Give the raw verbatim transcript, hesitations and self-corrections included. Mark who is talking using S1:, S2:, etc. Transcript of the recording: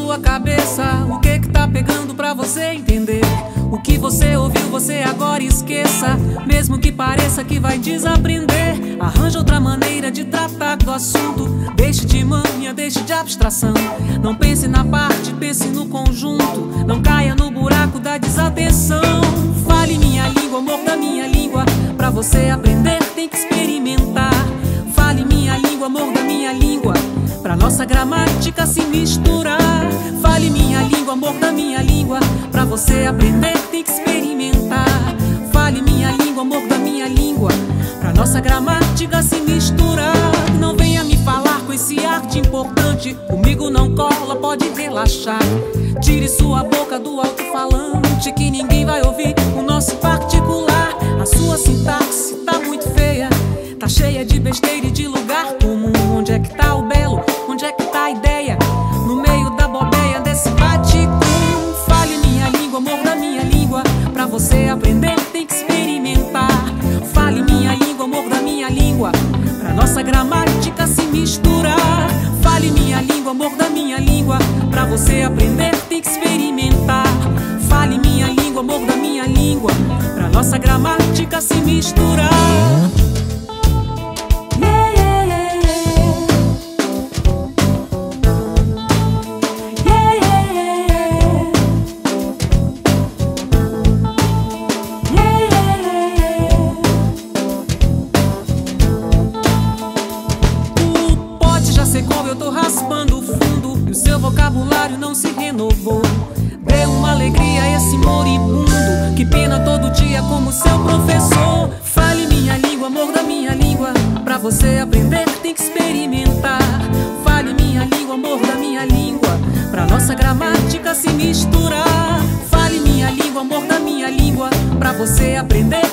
S1: sua cabeça, o que que tá pegando pra você entender? O que você ouviu, você agora esqueça. Mesmo que pareça que vai desaprender, arranja outra maneira de tratar do assunto. Deixe de manha, deixe de abstração. Não pense na parte, pense no conjunto. Não caia no buraco da desatenção. Fale minha língua, amor da minha língua. Pra você aprender tem que experimentar. Fale minha língua, amor da minha língua. Pra nossa gramática se misturar. Fale minha língua, amor da minha língua. Pra você aprender tem que experimentar. Fale minha língua, amor da minha língua. Pra nossa gramática se misturar. Não venha me falar com esse ar de importante. Comigo não cola, pode relaxar. Tire sua boca do alto-falante, que ninguém vai ouvir o nosso particular. A sua sintaxe tá muito feia, tá cheia de besteira e de lugar comum. Onde é que tá o belo? Onde é que tá a ideia? No meio da bobeia desse bate-com. Fale minha língua, amor da minha língua. Pra você aprender tem que experimentar. Fale minha língua, amor da minha língua. Pra nossa gramática se misturar. Fale minha língua, amor da minha língua. Pra você aprender tem que experimentar. Fale minha língua, amor da minha língua. Pra nossa gramática se misturar. Eu tô raspando o fundo e o seu vocabulário não se renovou. Dê uma alegria a esse moribundo que pena todo dia como seu professor. Fale minha língua, amor da minha língua. Pra você aprender tem que experimentar. Fale minha língua, amor da minha língua. Pra nossa gramática se misturar. Fale minha língua, amor da minha língua. Pra você aprender